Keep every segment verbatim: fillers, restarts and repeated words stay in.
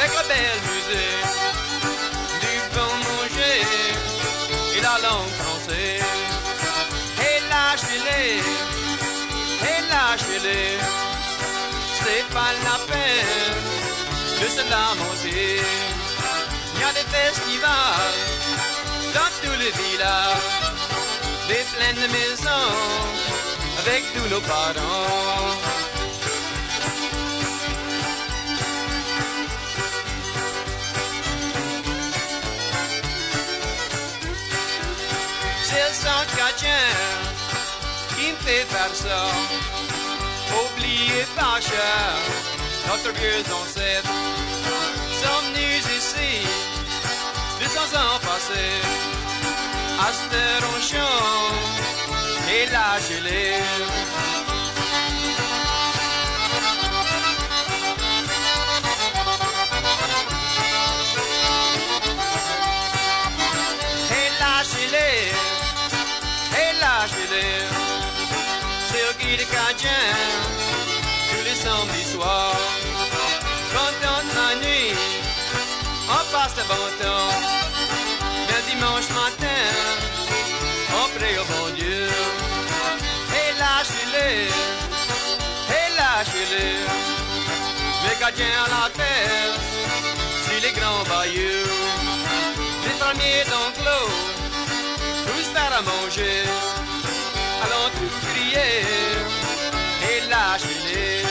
avec la belle musique, du bon manger et la langue française. Et lâchez-les, et lâchez-les, c'est pas la peine de se lamenter. Il y a des festivals dans tous les villages, des plaines de maisons avec tous nos parents. C'est le sang chrétien qui me fait faire ça. Oubliez pas cher notre vieux ancêtre sont venus ici deux cents ans passés. À cette heure on chante et lâchez-les. Et lâchez-les, et lâchez-les. C'est au guide cadien tous les samedis soirs. Quand on la nuit, on passe le bon temps. Mais dimanche matin, on prie au bon Dieu. Et lâchez-les, et lâchez-les. Les gardiens à la terre, sur les grands bayous. Les fermiers d'enclos, tous faire à manger. Allons tous crier, et lâchez-les.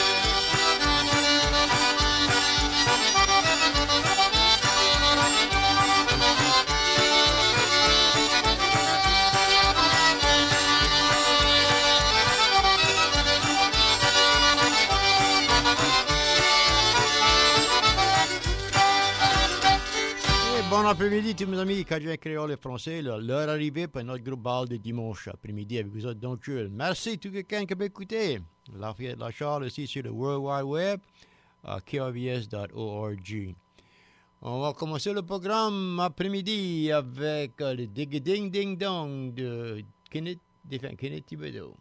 Bon après-midi tous mes amis Cajun créole et français. L'heure arrivée pour notre groupe bal de dimanche après-midi avec vous autres donc merci tout quelqu'un qui m'a écouté. Lafayette Lachar aussi sur le World Wide Web à k r v s dot org. On va commencer le programme après-midi avec euh, le Dig Ding Ding Dong de Kenneth, de Kenneth Thibodeau.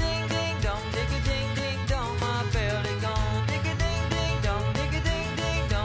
Dig-a-ding-ding-dong, dig-a-ding-ding-dong, my belly gone. Dig-a-ding-ding-dong, dig-a-ding-ding-dong.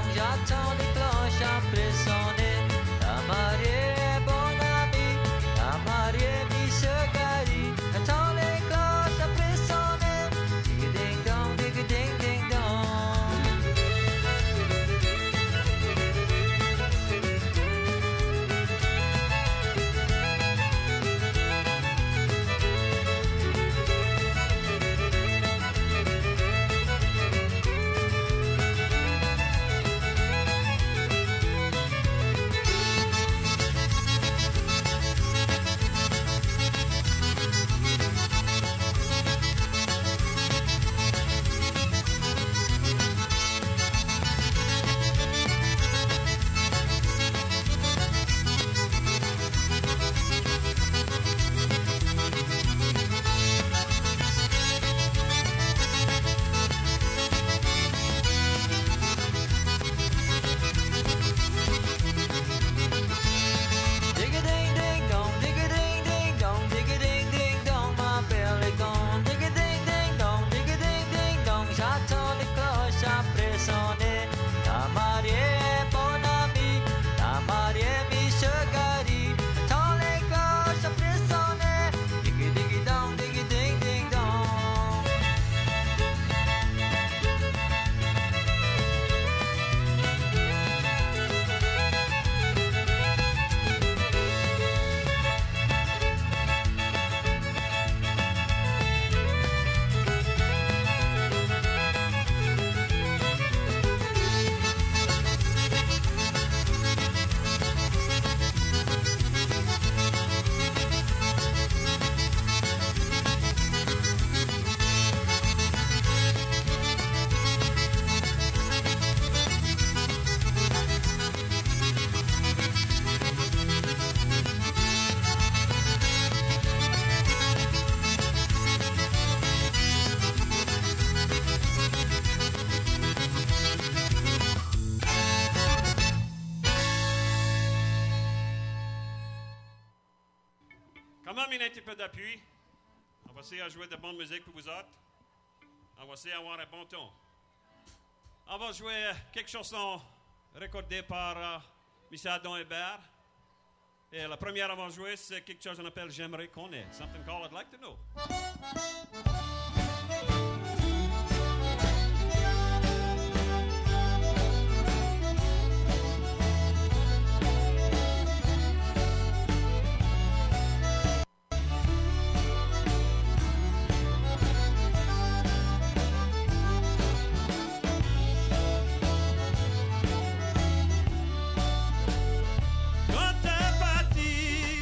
Comment donner un petit peu d'appui? On va essayer de jouer de bonne musique pour vous autres. On va essayer d'avoir un bon ton. On va jouer quelques chansons recordées par uh, M. Adam Hébert. Et la première qu'on va jouer, c'est quelque chose qu'on appelle J'aimerais connaître. Something called I'd like to know.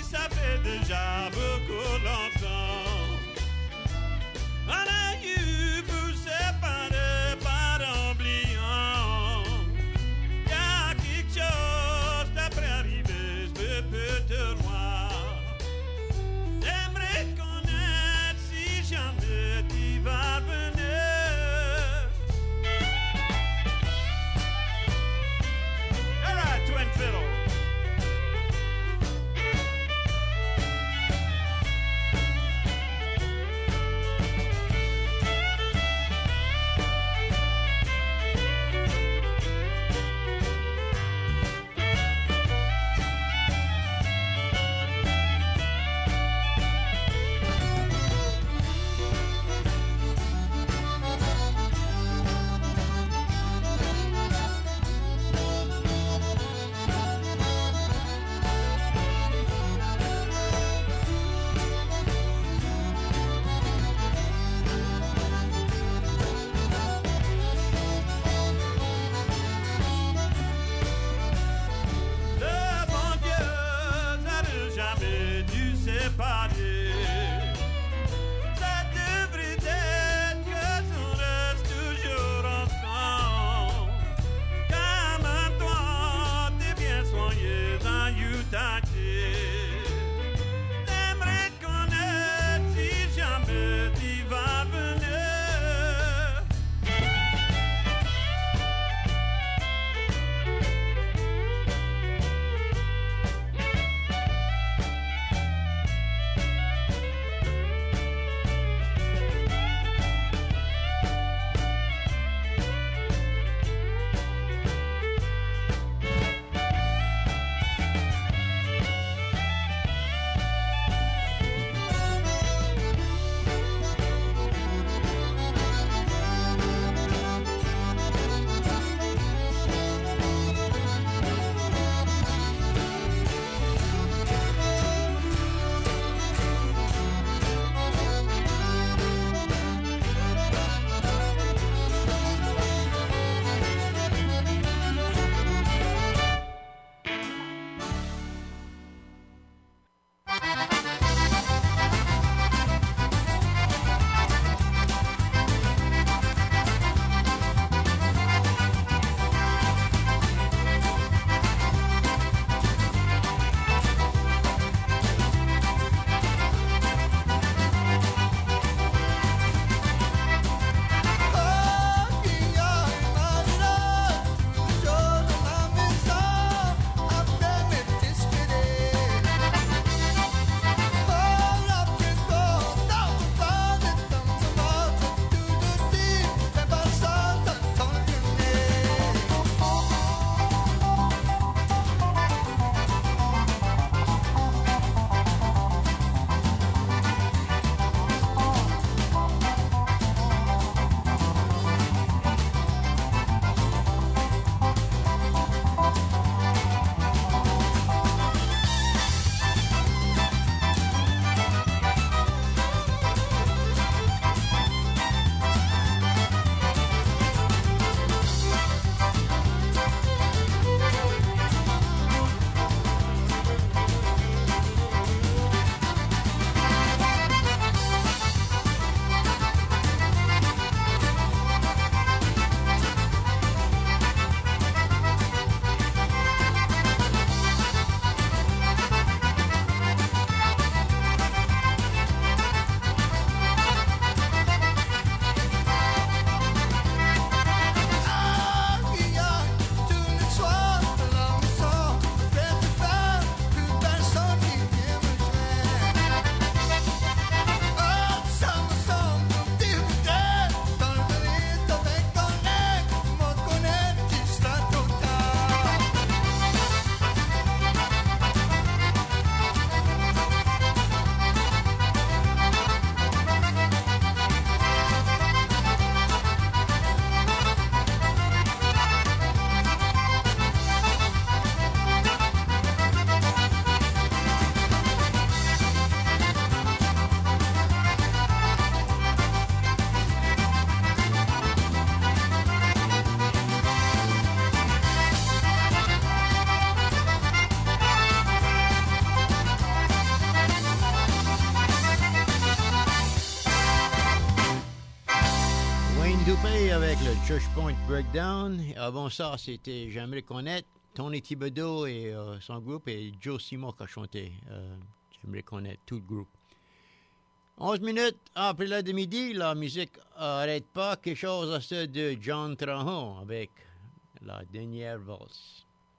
Déjà beaucoup longtemps, on a eu avec le Church Point Breakdown. Avant ça, c'était J'aimerais connaître Tony Thibodeau et euh, son groupe et Joe Simon qui a chanté. Euh, J'aimerais connaître tout le groupe. onze minutes après l'heure de midi, la musique n'arrête pas. Quelque chose à ce de John Trahan avec la dernière valse.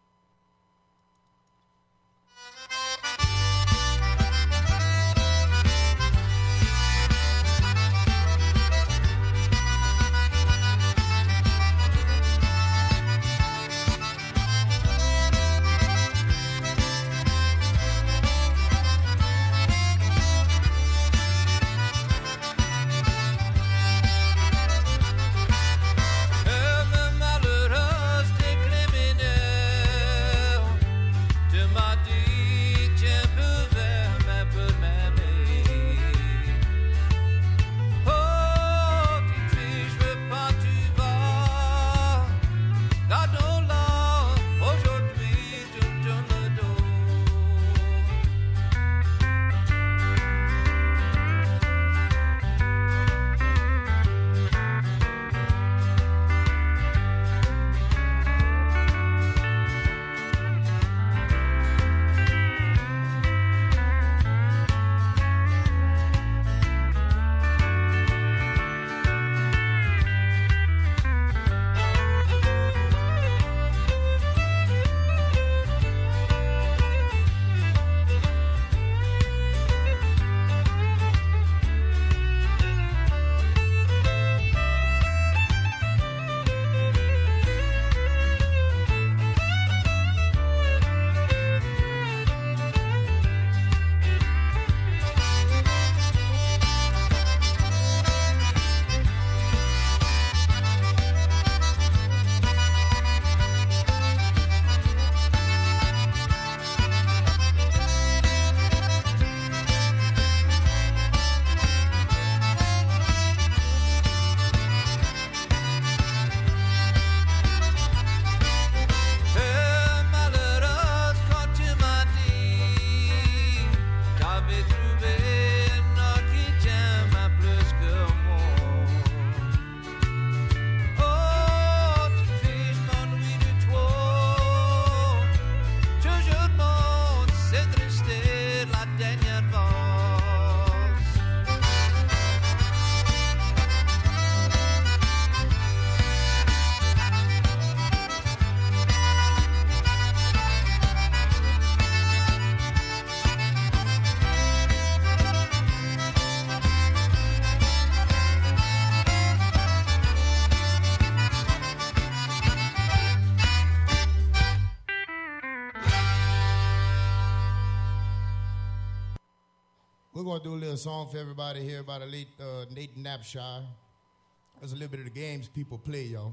We're going to do a little song for everybody here by the late uh, Nathan Knapshire. That's a little bit of the games people play, y'all.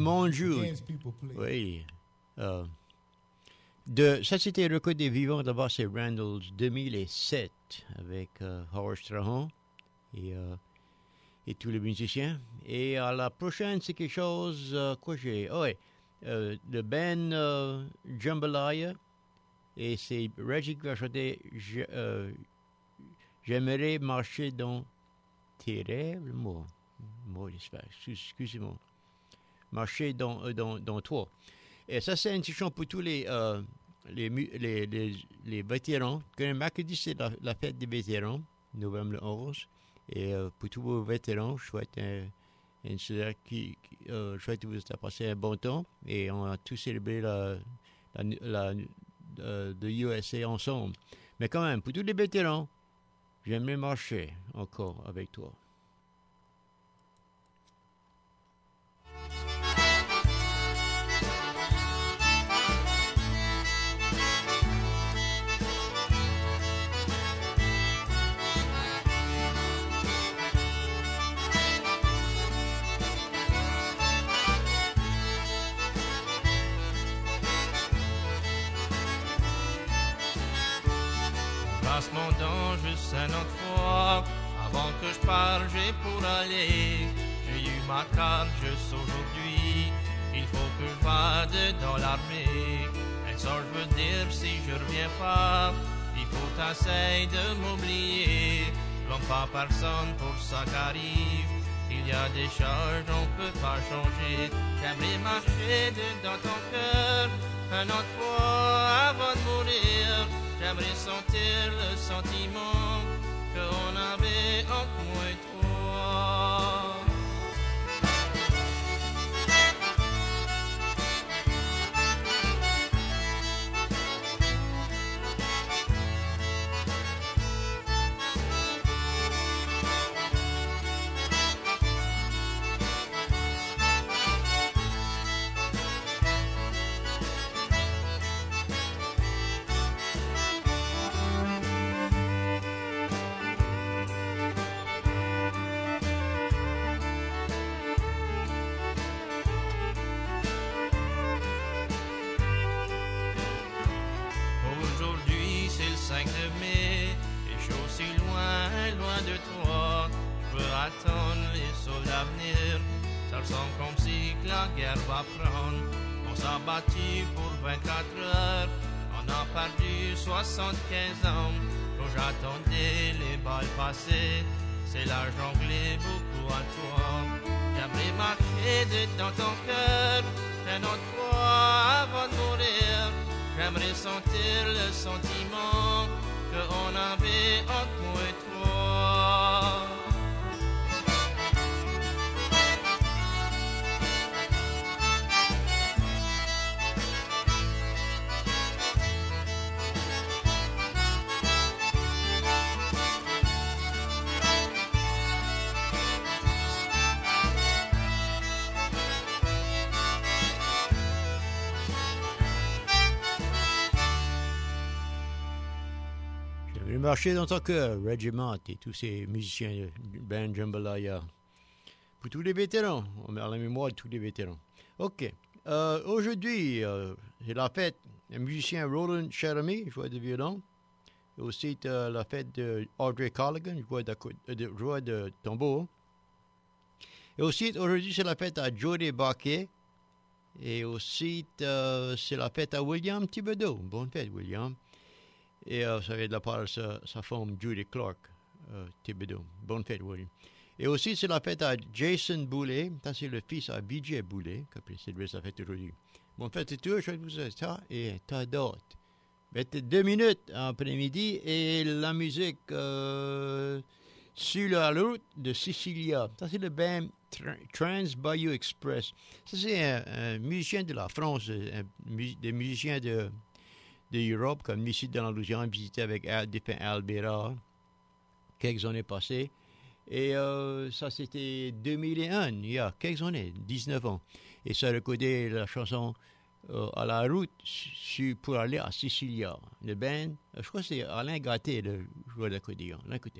Monjou. Games people play. Oui. Euh, de, ça, c'était le record des vivants. D'abord, c'est Randall's deux mille sept avec euh, Howard Strahan et, euh, et tous les musiciens. Et à la prochaine, c'est quelque chose... Euh, quoi j'ai... Oh, oui. Euh, le band euh, Jambalaya. Et c'est Reggie qui va chanter je, euh, J'aimerais marcher dans tes rêves. Le mot. Le mot, excusez-moi. Marcher dans, euh, dans, dans toi. Et ça, c'est une chanson pour tous les, euh, les, les, les, les vétérans. Mercredi, c'est la, la fête des vétérans, novembre le onze. Et euh, pour tous vos vétérans, je souhaite, un, une, qui, qui, euh, je souhaite que vous ayez passé un bon temps. Et on a tous célébré la, la, la, la de U S A ensemble. Mais quand même, pour tous les vétérans, j'aimerais marcher encore avec toi. Passe mon temps juste une autre fois. Avant que je parle, j'ai pour aller. J'ai eu ma carte juste aujourd'hui. Il faut que je vade dans l'armée. Et ça, je veux dire, si je reviens pas, il faut t'essayer de m'oublier. L'homme pas personne pour ça qu'arrive. Il y a des choses on peut pas changer. J'aimerais marcher dans ton cœur une autre fois avant de mourir. J'aimerais sentir le sentiment qu'on avait entre moi et toi. Attendre les soldats venir, ça ressemble comme si la guerre va prendre. On s'est battu pour vingt-quatre heures, on a perdu soixante-quinze ans. Quand j'attendais les balles passer, c'est la jonglée beaucoup à toi. J'aimerais marcher dans ton cœur une autre fois avant de mourir. J'aimerais sentir le sentiment qu'on avait entre moi et toi. Marcher dans ton cœur, Regiment et tous ces musiciens du band Jambalaya. Pour tous les vétérans, on met à la mémoire de tous les vétérans. OK. Euh, aujourd'hui, euh, c'est la fête du musicien Roland Cherami, joueur de violon. Et aussi euh, la fête de Audrey Colligan, joueur de, de, joueur de tambour. Et aussi, aujourd'hui, c'est la fête à Jody Baquet. Et aussi, euh, c'est la fête à William Thibodeau. Bonne fête, William. Et euh, ça vient de la part de sa, sa femme Judy Clark, euh, Thibodeau. Bonne fête, William. Et aussi, c'est la fête à Jason Boulet. Ça, c'est le fils à Vijay Boulet, qui a célébré sa fête aujourd'hui. Bonne fête à tous, je vous souhaite ça et tas d'autres. Deux minutes après-midi et la musique euh, sur la route de Sicilia. Ça, c'est le band Tra- Trans Bayou Express. Ça, c'est un, un musicien de la France, un, des musiciens de... d'Europe, comme ici dans la Louisiane, visité avec Al, défunt Albera quelques années passées. Et euh, ça, c'était deux mille un, il y a quelques années, dix-neuf ans. Et ça recordait la chanson euh, à la route su, pour aller à Sicilia. Le band, je crois que c'est Alain Gâté, le joueur d'accordéon. L'écoutez.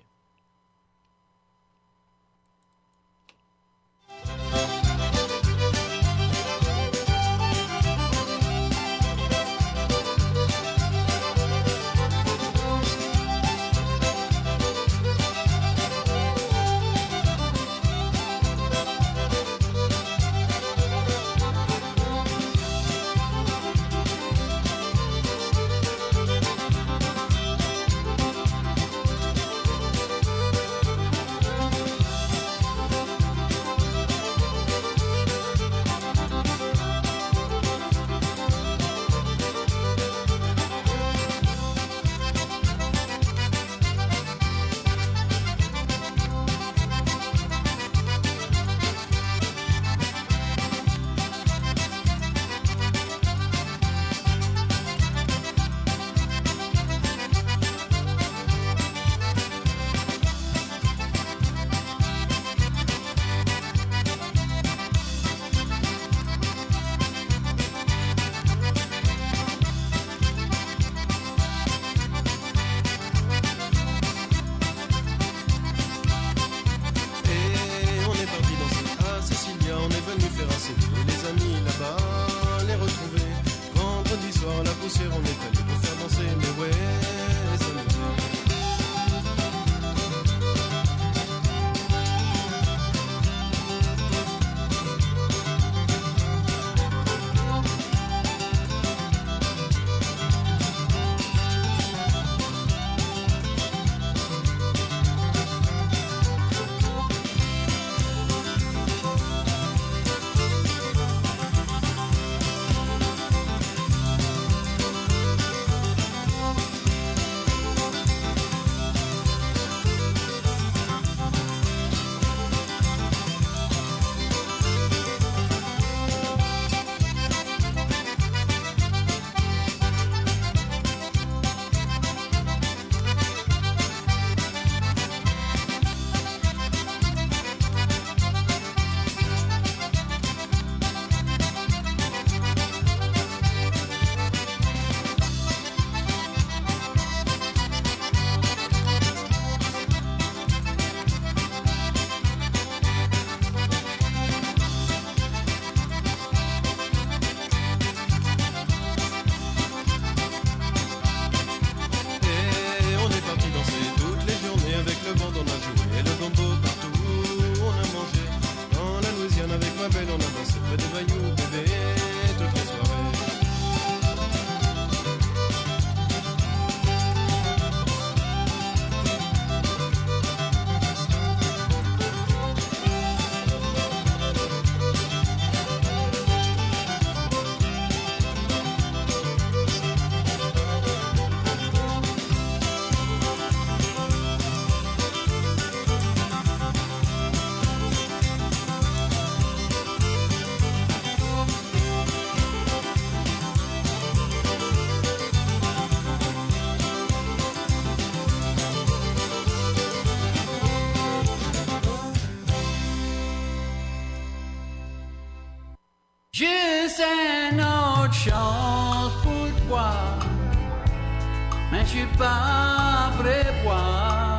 chance pour toi, mais je suis pas prévoir.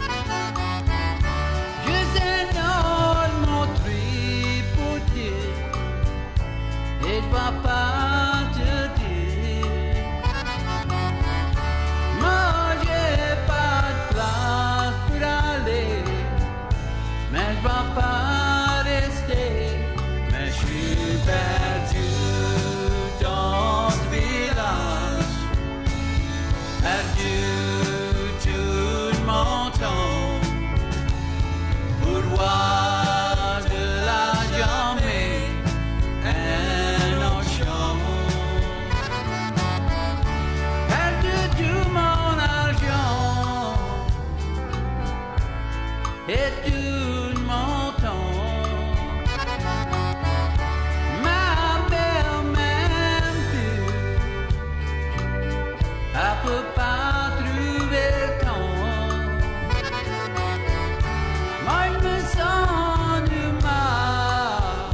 Je sais non mon tri pour dire, et je vais pas te dire. Moi j'ai pas de place pour aller, mais je vais pas rester, mais je suis perdu dans ce village, perdu tout mon temps, pour voir de la jamais un ocean, perdu tout mon argent et tout mon temps. Ma belle même plus, elle peut pas trouver le temps. Moi je me sens du mal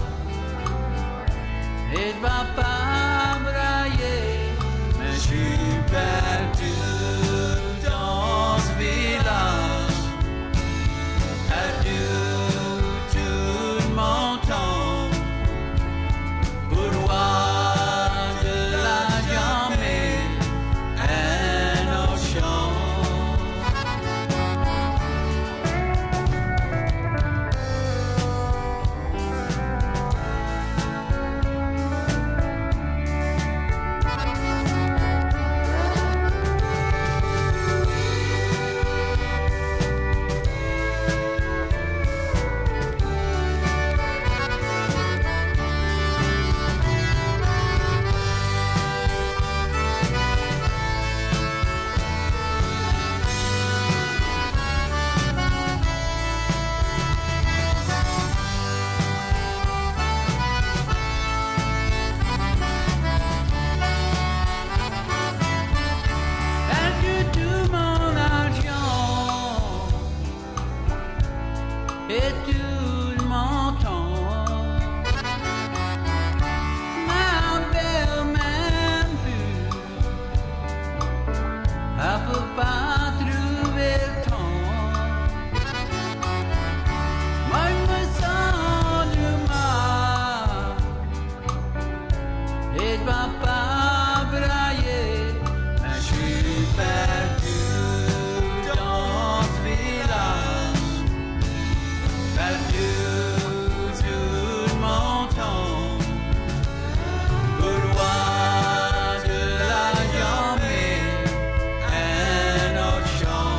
et je vais pas brailler, mais je suis perdu dans ce village, perdu tout mon temps, pour voir de la jamais un ocean. Perdu tout mon argent et tout mon temps. Ma belle même plus, elle peut pas trouver le temps. Moi je me sens du mal et je vais pas brailler, mais je suis perdu dans ce village, perdu tout mon temps, pour voir de la jamais un ocean.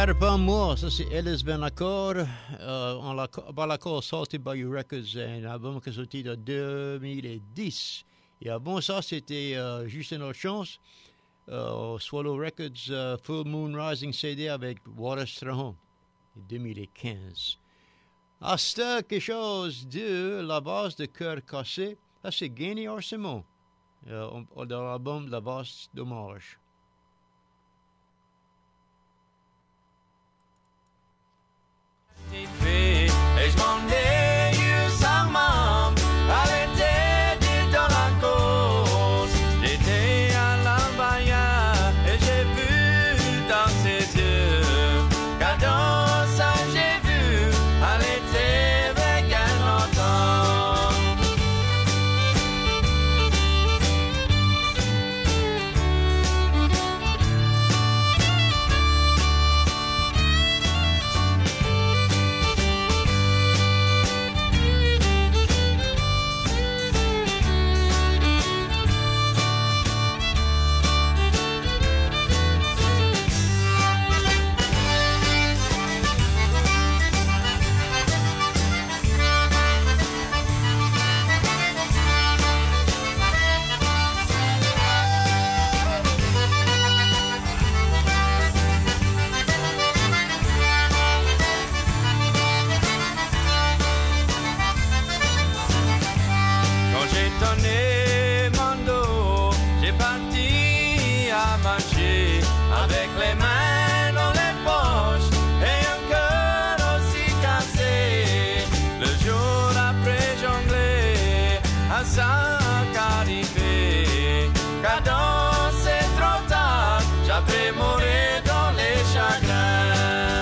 Matter pas moi, ça c'est Ellis Ben Accord, euh, on l'a, par l'accord sorti by You Records, un album qui est sorti en deux mille dix. Et avant ça, c'était euh, juste une autre chance, euh, Swallow Records, euh, Full Moon Rising C D avec Water Strahan, deux mille quinze. Ah, c'était quelque chose de la base de Cœur Cassé, ça c'est Gainé Arsimon, euh, dans l'album La Vaste Dommage. Et je m'en ai eu sans membre, elle était dit dans la cause. J'étais à l'Albania et j'ai vu dans ses yeux qu'à dans ça j'ai vu, elle était avec un longtemps. Avec les mains dans les poches et un cœur aussi cassé. Le jour après jonglé à cinq arrivé. Car dans c'est trop tard, j'avais mouru dans les chagrins.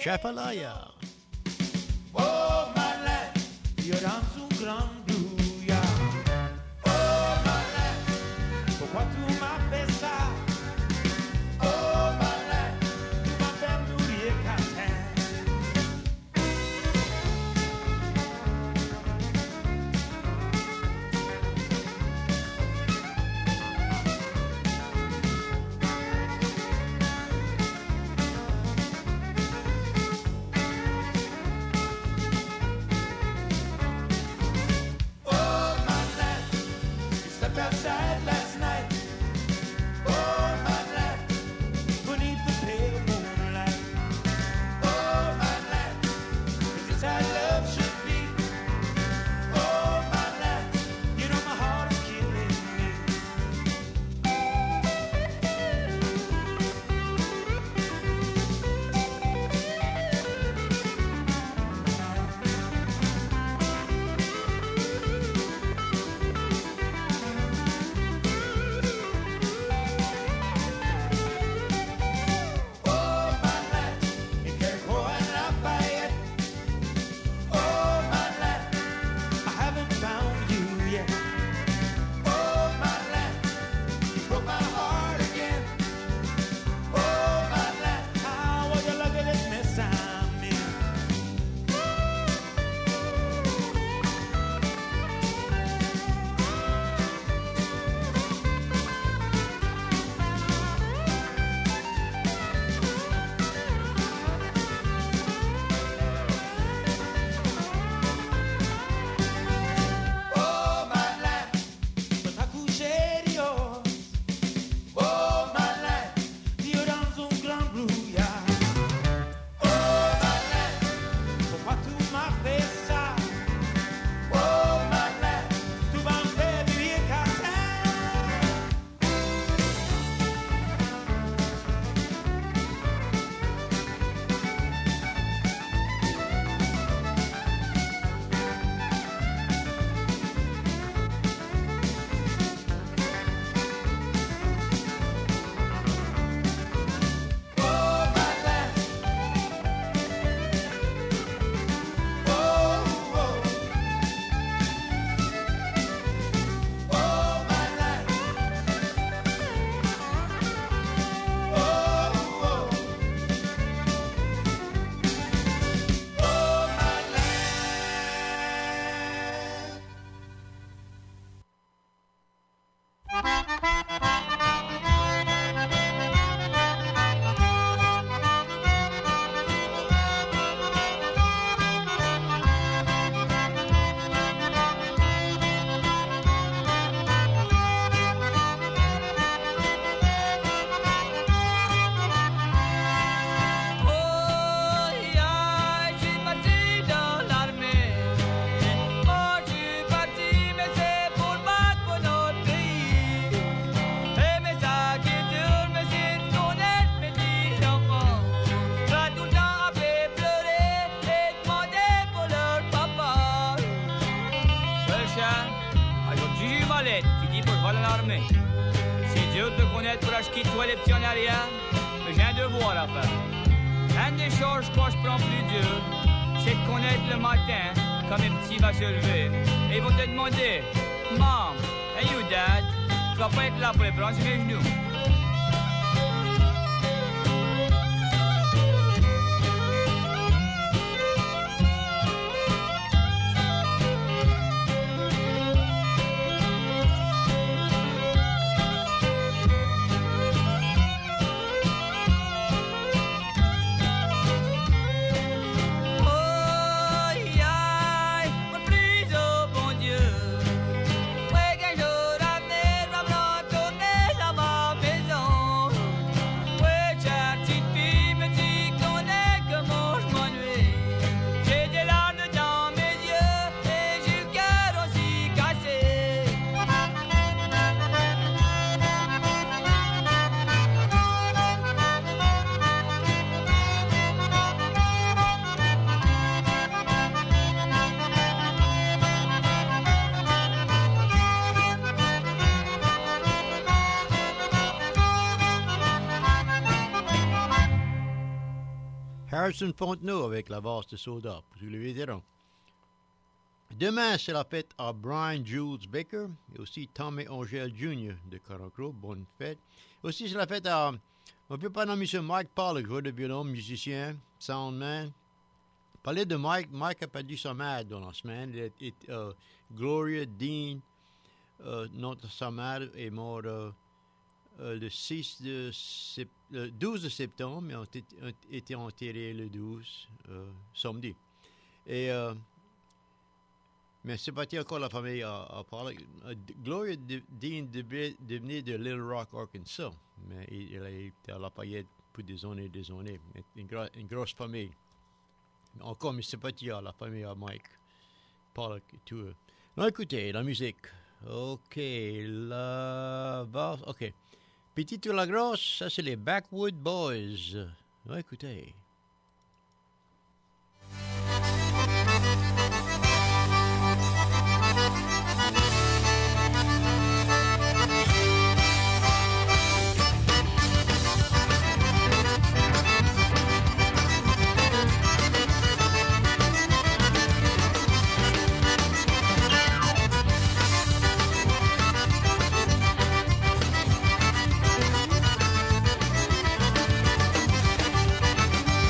Chapalaya. Oh, my land, you're dans un grand brouillard. Oh, my land, pourquoi tu m'as fait ça? Oh, my land, tu m'as fait mourir catin. Outside last night. Oh, my land, beneath the pale moonlight. Oh, my land, is this how love should be? Oh, my land, you know my heart is killing me. Ouais, qu'un jour à venir, va me retourner la main. Harrison Fontenot avec la valse de Soldat pour tous les vétérans. Demain, c'est la fête à Brian Jules Baker et aussi Tommy Angel junior de Caracro. Bonne fête. Aussi, c'est la fête à, on peut pas nommer M. Mike Pollock, joueur de violon, musicien, soundman. Parler de Mike, Mike a perdu sa mère dans la semaine. Il est, est, euh, Gloria Dean, euh, notre sa mère, est morte euh, euh, le, six de sept, le douze de septembre, mais on a été enterré le douze, euh, samedi. Et, euh, mais c'est parti encore la famille à, à parler. Euh, Gloria de, Dean devenait de Little Rock, Arkansas, mais il, il a été à la paillette pour des années et des années. Une, gro- une grosse famille. Encore, mais c'est parti à la famille à Mike Pollock et tout. Non, écoutez, la musique. OK, la basse. OK. Petite ou la grosse, ça c'est les Backwood Boys. Non, écoutez. Thank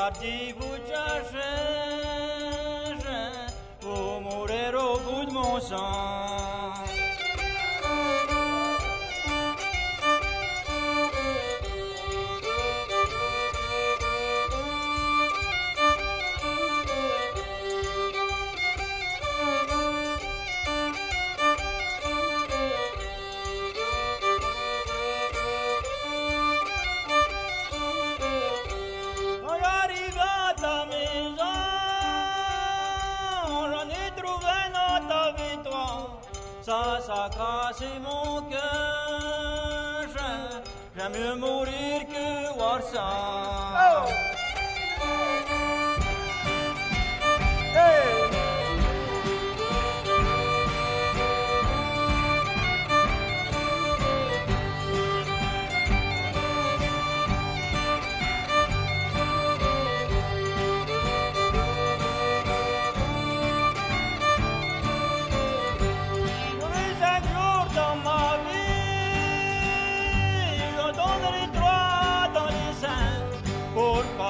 parti vous chercher pour mourir au bout de mon sang. Ça, ça casse mon cœur. J'aime mieux mourir que voir ça. Oh. Hey. Por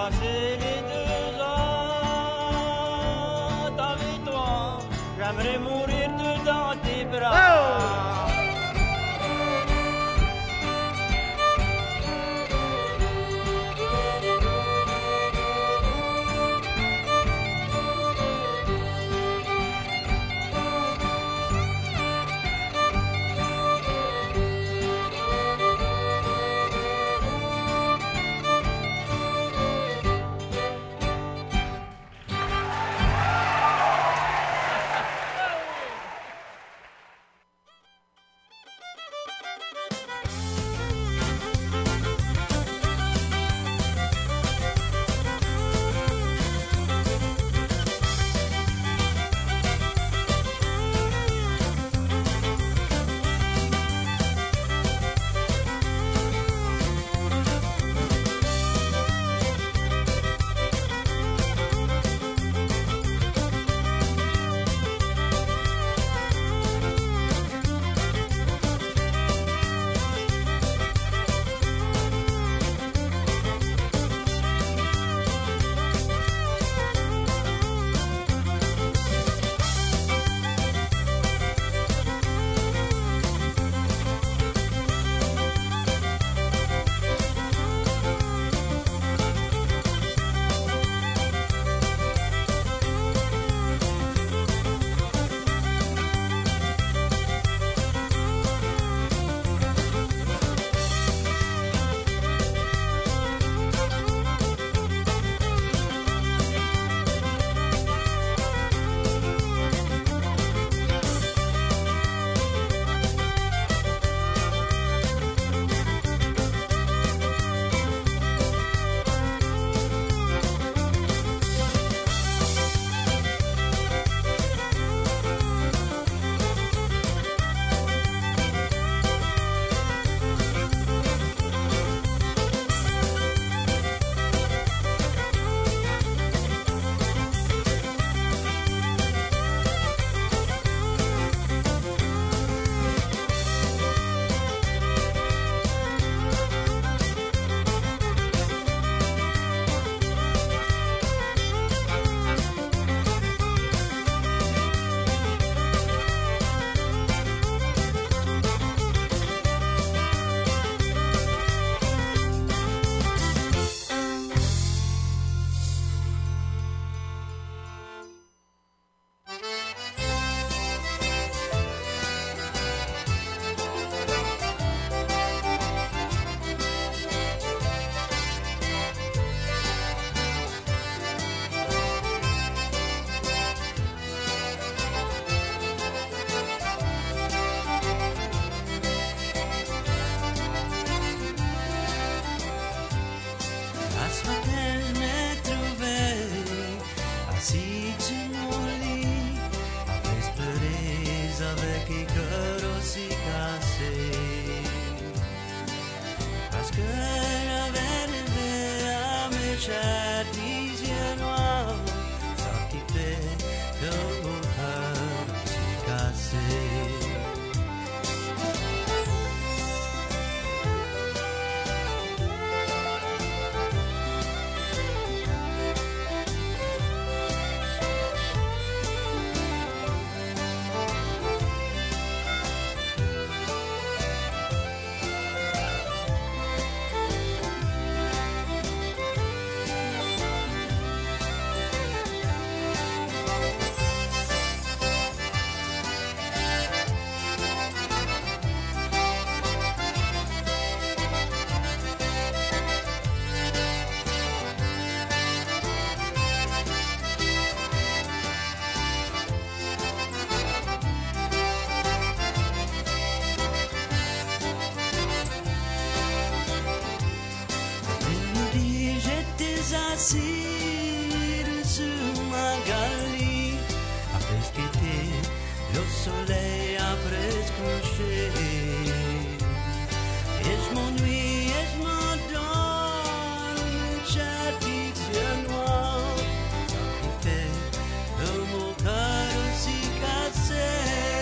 soleil après se coucher. Et je m'ennuie et je m'endors, le chat yeux noirs, qui fait de mon cœur aussi cassé.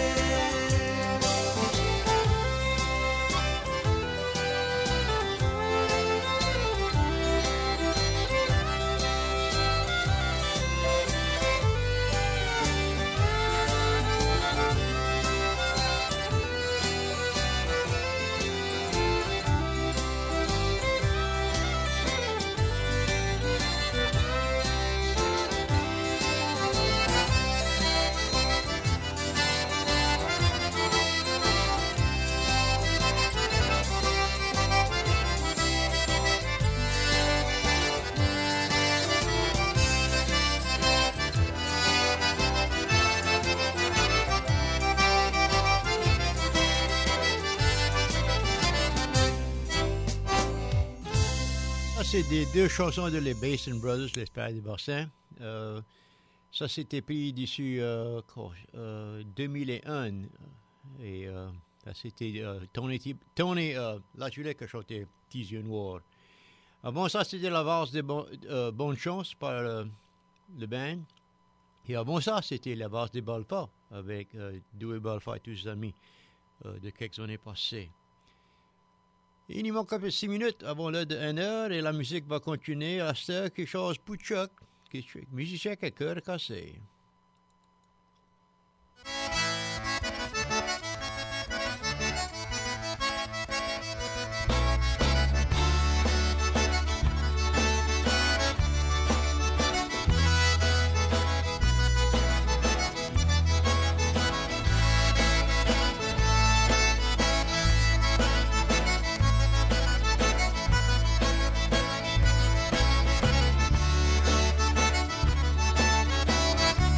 C'est des deux chansons de les Basin Brothers, les Frères des Bassins. Euh, ça, c'était pris d'ici euh, euh, deux mille un. Et euh, ça, c'était euh, Tony, Tony euh, Latulippe qui a chanté Petits yeux noirs. Avant ça, c'était la valse de bon, euh, Bonne Chance par euh, le band. Et avant ça, c'était la valse des Balfa avec euh, Doué Balfa et tous ses amis euh, de quelques années passées. Il nous manque un peu six minutes avant l'heure de une heure et la musique va continuer à cette heure quelque chose pour Chuck, qui est musicien qui a cœur cassé. Thank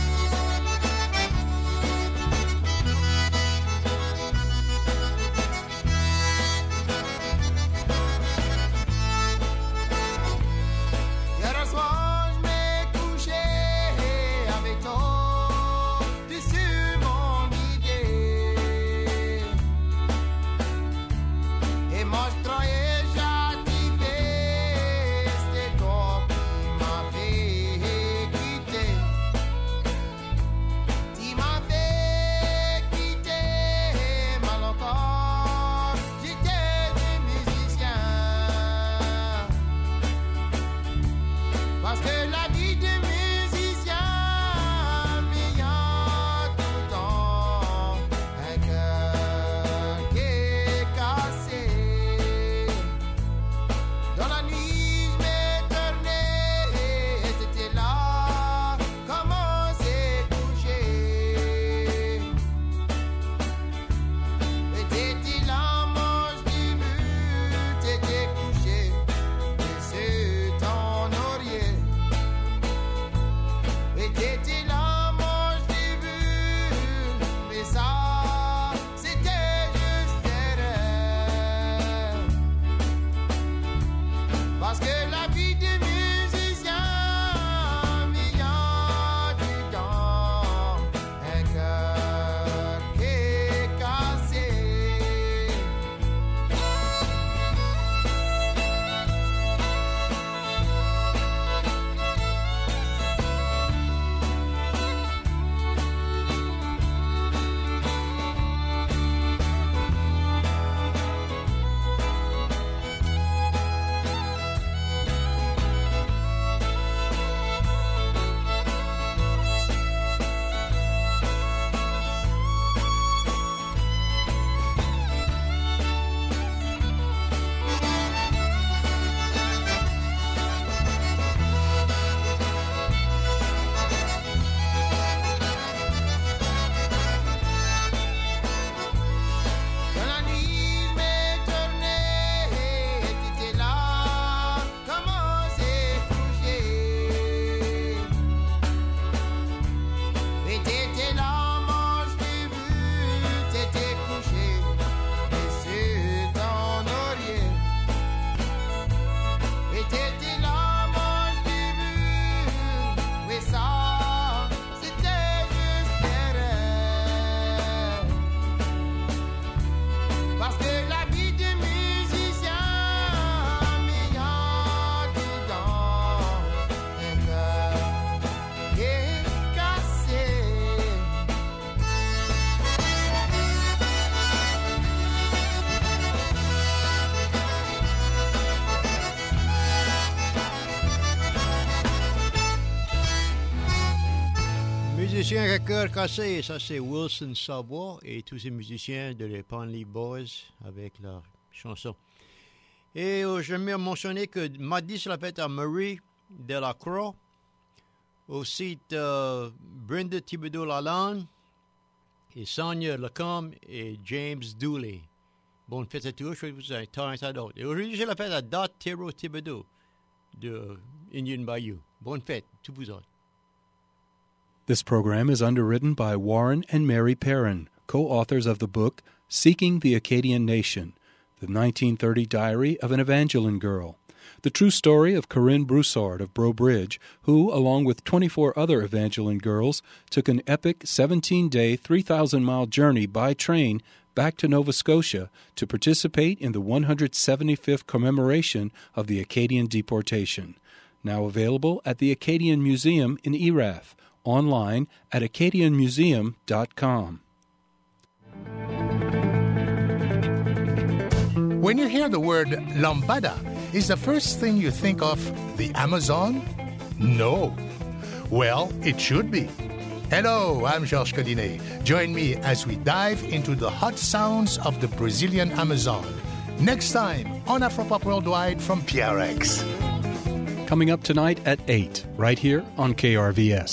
musicien à cœur cassé, ça c'est Wilson Savoie et tous ces musiciens de les Panley Boys avec leur chanson. Et euh, j'aimerais mentionner que mardi c'est la fête à Marie Delacroix, aussi euh, Brenda Thibodeau-Lalande et Sonia Lacombe et James Dooley. Bonne fête à tous, je souhaite vous un temps et d'autres. Et aujourd'hui c'est la fête à Dot Théro Thibodeau de Indian Bayou. Bonne fête, tous vous autres. This program is underwritten by Warren and Mary Perrin, co-authors of the book Seeking the Acadian Nation, the nineteen thirty diary of an Evangeline girl, the true story of Corinne Broussard of Breaux Bridge, who, along with twenty-four other Evangeline girls, took an epic seventeen-day, three thousand mile journey by train back to Nova Scotia to participate in the one hundred seventy-fifth commemoration of the Acadian deportation. Now available at the Acadian Museum in Erath, online at acadian museum dot com. When you hear the word lambada, is the first thing you think of the Amazon? No. Well, it should be. Hello, I'm Georges Collinet. Join me as we dive into the hot sounds of the Brazilian Amazon. Next time on Afropop Worldwide from P R X. Coming up tonight at eight, right here on K R V S.